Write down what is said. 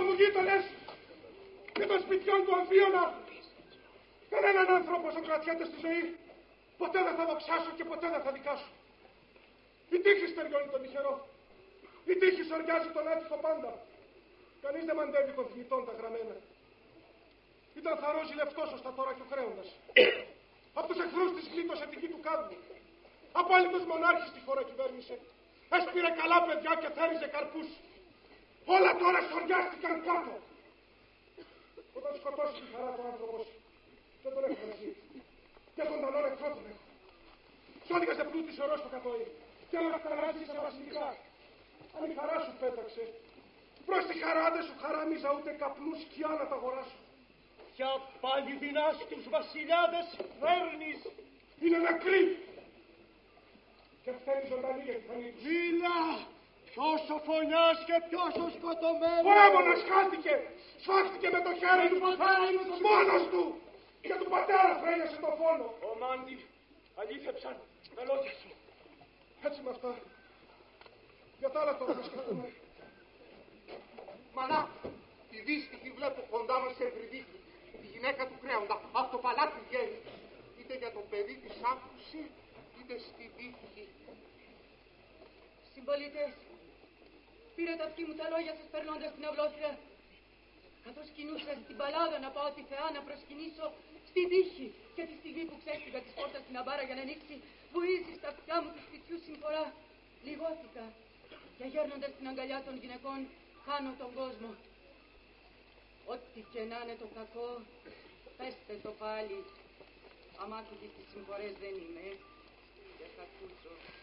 μου γείτονες και των σπιτιών του αμφίωνα. Κανέναν άνθρωπο όσο κρατιέται στη ζωή ποτέ δεν θα δοξάσω και ποτέ δεν θα δικάσω. Η τύχη στεριώνει τον τυχερό. Η τύχη σοριάζει τον άτυχο πάντα. Κανείς δεν μαντεύει των θνητών τα γραμμένα. Ήταν θαρός ζηλευτός ως τα τώρα και ο χρέοντας. Απ' τους εχθρούς της γλίτωσε τη γη του κάδου. Απόλυτος μονάρχης τη χώρα κυβέρνησε. Έσπηρε καλά παιδιά και θέριζε καρπούς. Όλα τώρα σοριάστηκαν κάτω. Όταν σκοτώσει τη χαρά του άνθρωπος, δεν τον έχω εσύ. Και τον ταλό εχθρό τον έχω. Σώδικασε πλούτης ορός στο κατόι. Και όλα χαράζει σε βασιλικά. Αν η χαρά σου πέταξε, προς τη χαρά δεν σου χαράμιζα ούτε καπνού σκιά να τα αγοράσω. Ποια πάλι δυνάστους βασιλιάδες φέρνεις? Είναι νεκροί. Και φταίνει ζωντανή για τη φωνή τους. Μίλα! Ποιος ο φωνιάς και ποιος ο σκοτωμένος? Ο έμονας χάθηκε. Σφάχτηκε με το χέρι του μόνος του. Και του πατέρα φρένιασε το φόνο. Ο Μάντι, αλήθεψαν τα λόγια σου. Έτσι με αυτά. Για τα άλλα τώρα θα σκεφτούμε. Μανά, τη δύστιχη βλέπω κοντά μας σε ευρυδίκη. Τη γυναίκα του κρέοντα, από το παλάτι βγαίνει. Είτε για το παιδί της άκουσε, είτε στη δίκη. Συμπολίτες, πήρετε αυτοί μου τα λόγια σας περνώντας την αυλόθυρα. Καθώς κινούσα στην παλάδα να πάω τη Θεά να προσκυνήσω στη τύχη και τη στιγμή που ξέφυγα της πόρτας στην αμπάρα για να ανοίξει βουίζει στα αυτιά μου του σπιτιού συμφορά. Λιγώθηκα και γέρνοντας την αγκαλιά των γυναικών χάνω τον κόσμο. Ό,τι και να είναι το κακό, πέστε το πάλι. Αμά τις συμφορές δεν είμαι, δεν θα ακούσω.